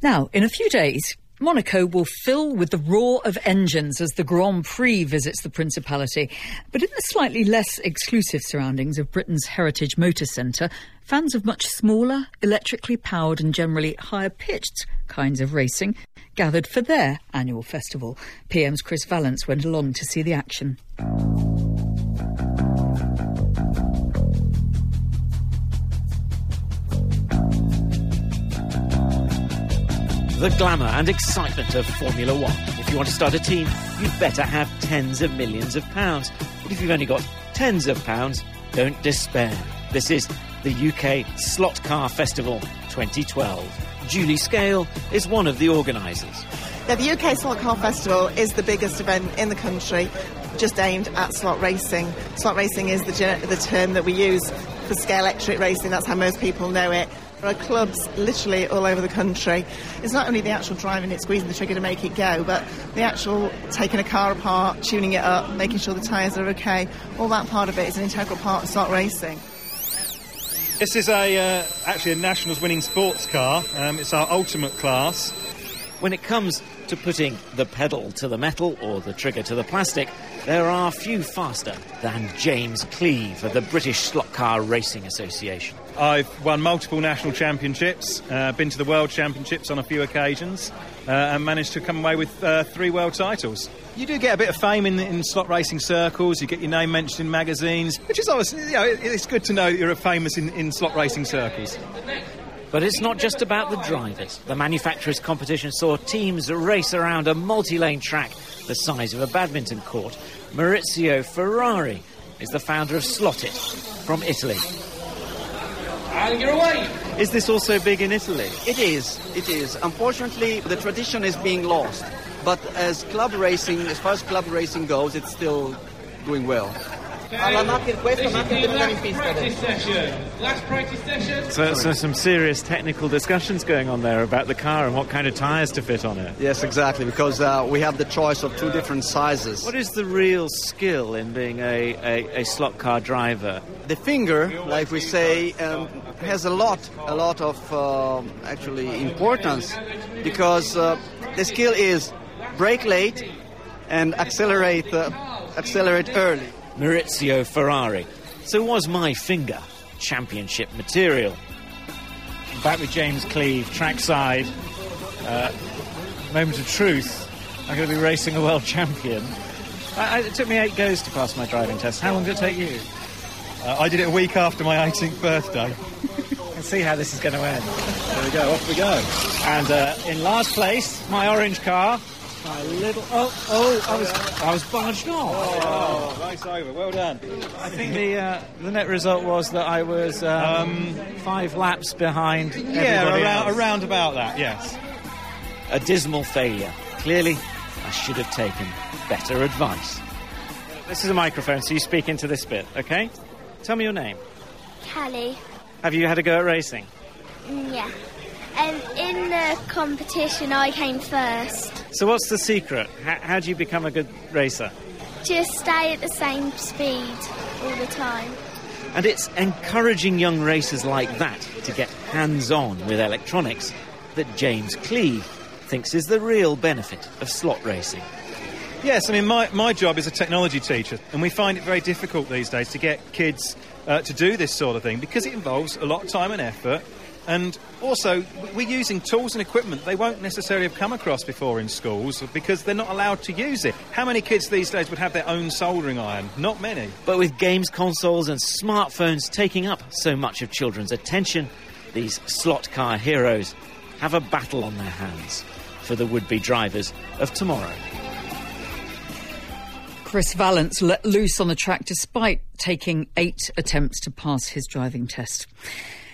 Now, in a few days, Monaco will fill with the roar of engines as the Grand Prix visits the Principality. But in the slightly less exclusive surroundings of Britain's Heritage Motor Centre, fans of much smaller, electrically powered and generally higher-pitched kinds of racing gathered for their annual festival. PM's Chris Vallance went along to see the action. The glamour and excitement of Formula One. If you want to start a team, you'd better have tens of millions of pounds. But if you've only got tens of pounds, don't despair. This is the UK Slot Car Festival 2012. Julie Scale is one of the organisers. Yeah, the UK Slot Car Festival is the biggest event in the country just aimed at slot racing. Slot racing is the term that we use for scale electric racing. That's how most people know it. There are clubs literally all over the country. It's not only the actual driving it, squeezing the trigger to make it go, but the actual taking a car apart, tuning it up, making sure the tyres are okay. All that part of it is an integral part of slot racing. This is actually a Nationals winning sports car. It's our ultimate class. When it comes to putting the pedal to the metal or the trigger to the plastic, there are few faster than James Cleeve of the British Slot Car Racing Association. I've won multiple national championships, been to the World Championships on a few occasions, and managed to come away with 3 world titles. You do get a bit of fame in slot racing circles. You get your name mentioned in magazines, which is obviously, it's good to know that you're famous in slot racing circles. But it's not just about the drivers. The manufacturers' competition saw teams race around a multi-lane track the size of a badminton court. Maurizio Ferrari is the founder of Slot It from Italy. And you're away. Is this also big in Italy? It is. Unfortunately, the tradition is being lost. But as far as club racing goes, it's still doing well. So some serious technical discussions going on there about the car and what kind of tyres to fit on it. Yes, exactly, because we have the choice of 2 different sizes. What is the real skill in being a slot car driver? The finger, like we say, has a lot of actually importance, because the skill is brake late and accelerate early. Maurizio Ferrari. So was my finger championship material? Back with James Cleeve, trackside. Moment of truth. I'm going to be racing a world champion. It took me 8 goes to pass my driving test. How long did it take you? I did it a week after my 18th birthday. Let's see how this is going to end. There we go, off we go. And in last place, my orange car. My little... I was barged off. Oh, nice over. Well done. I think the net result was that I was 5 laps behind everybody else. Around about that, yes. A dismal failure. Clearly, I should have taken better advice. This is a microphone, so you speak into this bit, OK? Tell me your name. Callie. Have you had a go at racing? Yeah. In the competition, I came first. So what's the secret? How do you become a good racer? Just stay at the same speed all the time. And it's encouraging young racers like that to get hands-on with electronics that James Cleeve thinks is the real benefit of slot racing. Yes, I mean, my job is a technology teacher, and we find it very difficult these days to get kids to do this sort of thing, because it involves a lot of time and effort. And also, we're using tools and equipment they won't necessarily have come across before in schools because they're not allowed to use it. How many kids these days would have their own soldering iron? Not many. But with games consoles and smartphones taking up so much of children's attention, these slot car heroes have a battle on their hands for the would-be drivers of tomorrow. Chris Vallance let loose on the track despite taking 8 attempts to pass his driving test.